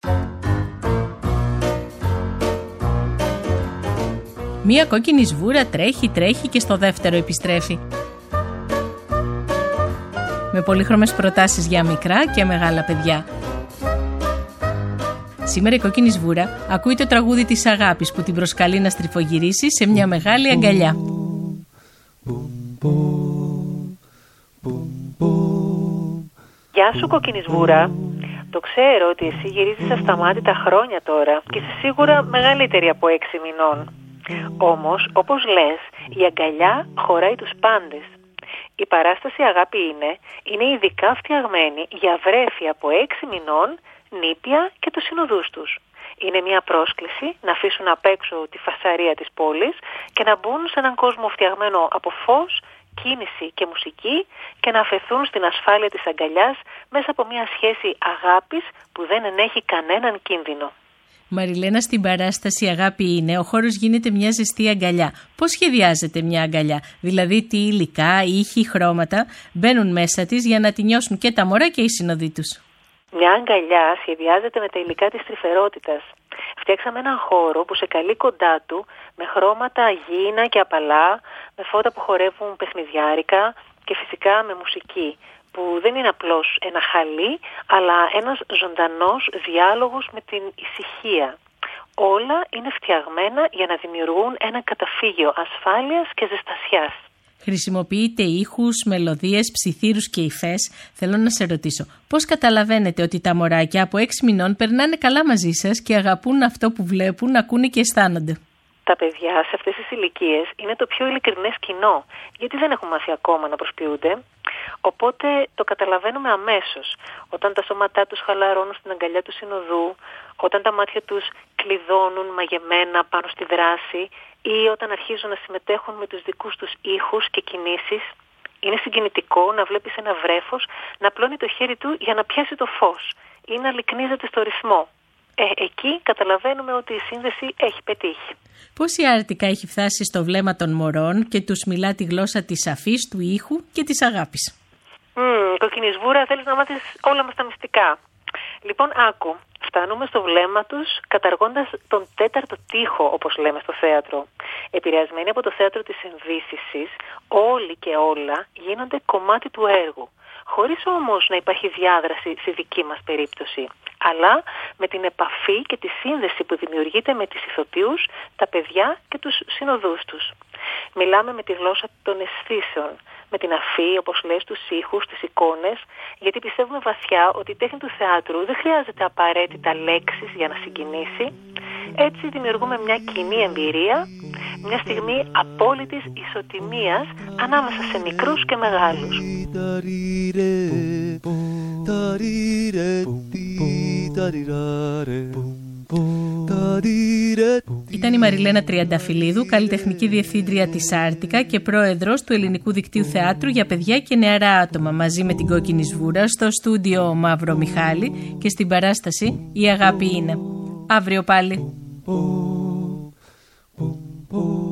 Μία κόκκινη σβούρα τρέχει και στο δεύτερο επιστρέφει. Με πολύχρωμες προτάσεις για μικρά και μεγάλα παιδιά. Σήμερα η κόκκινη σβούρα ακούει το τραγούδι της αγάπης που την προσκαλεί να στριφογυρίσει σε μια μεγάλη αγκαλιά. Γεια σου κόκκινη σβούρα. Το ξέρω ότι εσύ γυρίζεις ασταμάτητα χρόνια τώρα και είσαι σίγουρα μεγαλύτερη από 6 μηνών. Όμως, όπως λες, η αγκαλιά χωράει τους πάντες. Η παράσταση αγάπη είναι ειδικά φτιαγμένη για βρέφη από 6 μηνών, νήπια και τους συνοδούς τους. Είναι μια πρόσκληση να αφήσουν απ' έξω τη φασαρία της πόλης και να μπουν σε έναν κόσμο φτιαγμένο από φως, κίνηση και μουσική και να αφαιθούν στην ασφάλεια της αγκαλιάς μέσα από μια σχέση αγάπης που δεν ενέχει κανέναν κίνδυνο. Μαριλένα, στην παράσταση αγάπη είναι, ο χώρος γίνεται μια ζεστή αγκαλιά. Πώς σχεδιάζεται μια αγκαλιά? Δηλαδή τι υλικά, ήχοι, χρώματα μπαίνουν μέσα της για να τη νιώσουν και τα μωρά και οι συνοδοί τους? Μια αγκαλιά σχεδιάζεται με τα υλικά της τρυφερότητας. Φτιάξαμε έναν χώρο που σε καλεί κοντά του με χρώματα γήινα και απαλά, με φώτα που χορεύουν παιχνιδιάρικα και φυσικά με μουσική, που δεν είναι απλώς ένα χαλί, αλλά ένας ζωντανός διάλογος με την ησυχία. Όλα είναι φτιαγμένα για να δημιουργούν ένα καταφύγιο ασφάλειας και ζεστασιάς. Χρησιμοποιείτε ήχους, μελωδίες, ψιθύρους και υφές. Θέλω να σε ρωτήσω, πώς καταλαβαίνετε ότι τα μωράκια από 6 μηνών περνάνε καλά μαζί σας και αγαπούν αυτό που βλέπουν, ακούνε και αισθάνονται? Τα παιδιά σε αυτές τις ηλικίες είναι το πιο ειλικρινές κοινό, γιατί δεν έχουν μάθει ακόμα να προσποιούνται. Οπότε το καταλαβαίνουμε αμέσως, όταν τα σώματά τους χαλαρώνουν στην αγκαλιά του συνοδού, όταν τα μάτια τους κλειδώνουν μαγεμένα πάνω στη δράση ή όταν αρχίζουν να συμμετέχουν με τους δικούς τους ήχους και κινήσεις. Είναι συγκινητικό να βλέπεις ένα βρέφος να πλώνει το χέρι του για να πιάσει το φως ή να λυκνίζεται στο ρυθμό. Εκεί καταλαβαίνουμε ότι η σύνδεση έχει πετύχει. Πόση άρτικα έχει φτάσει στο βλέμμα των μωρών και τους μιλά τη γλώσσα της αφής, του ήχου και της αγάπης? Κοκκινή σβούρα, θέλεις να μάθεις όλα μας τα μυστικά. Λοιπόν, άκου. Φτάνουμε στο βλέμμα τους καταργώντας τον τέταρτο τοίχο, όπως λέμε στο θέατρο. Επηρεασμένοι από το θέατρο της εμβύσισης, όλοι και όλα γίνονται κομμάτι του έργου. Χωρίς όμως να υπάρχει διάδραση στη δική μας περίπτωση, αλλά με την επαφή και τη σύνδεση που δημιουργείται με τις ηθοποιούς, τα παιδιά και τους συνοδούς τους. Μιλάμε με τη γλώσσα των αισθήσεων, με την αφή, όπως λες, τους ήχους, τις εικόνες, γιατί πιστεύουμε βαθιά ότι η τέχνη του θεάτρου δεν χρειάζεται απαραίτητα λέξεις για να συγκινήσει. Έτσι δημιουργούμε μια κοινή εμπειρία, μια στιγμή απόλυτης ισοτιμίας ανάμεσα σε μικρούς και μεγάλους. Ήταν η Μαριλένα Τριανταφυλλίδου, καλλιτεχνική διευθύντρια της Άρτικα και πρόεδρος του Ελληνικού Δικτύου Θεάτρου για παιδιά και νεαρά άτομα, μαζί με την Κόκκινη Σβούρα, στο στούντιο Μαύρο Μιχάλη και στην παράσταση «Η αγάπη είναι». Αύριο πάλι.